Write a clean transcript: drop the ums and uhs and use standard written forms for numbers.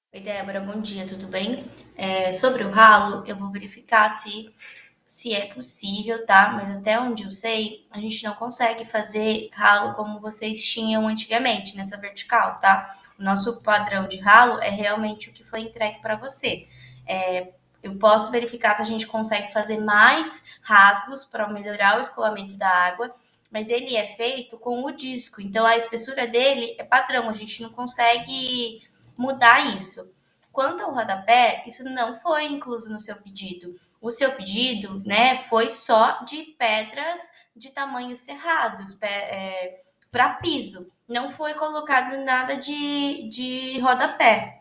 Oi, Débora, bom dia, tudo bem? Sobre o ralo, eu vou verificar se é possível, tá? Mas até onde eu sei, a gente não consegue fazer ralo como vocês tinham antigamente, nessa vertical, tá? O nosso padrão de ralo é realmente o que foi entregue para você. Eu posso verificar se a gente consegue fazer mais rasgos para melhorar o escoamento da água, mas ele é feito com o disco, então a espessura dele é padrão, a gente não consegue mudar isso. Quanto ao rodapé, isso não foi incluso no seu pedido. O seu pedido, né, foi só de pedras de tamanhos cerrados, para piso. Não foi colocado nada de rodapé.